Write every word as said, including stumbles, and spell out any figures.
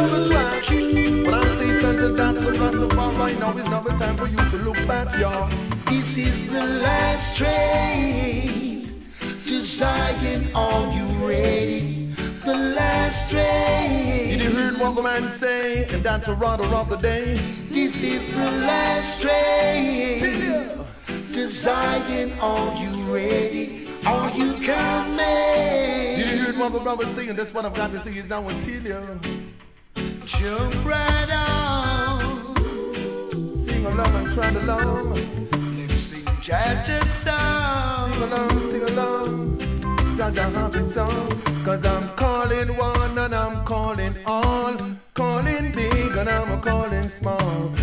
the track. When I say sons and daughters of Rastafari, now is not the time for you to look back, y'all. This is the last train to Zion. Are you ready? The last train. Did you hear what the man say? And that's a rather of the day. This is the last train to Zion. Are you ready? Are you coming? Did you hear what the brother say? And that's what I've got to say is now until you jump right on. Sing along and try along. Let's sing Jaja song. Sing along, sing along. Jaja happy song. Cause I'm calling one and I'm calling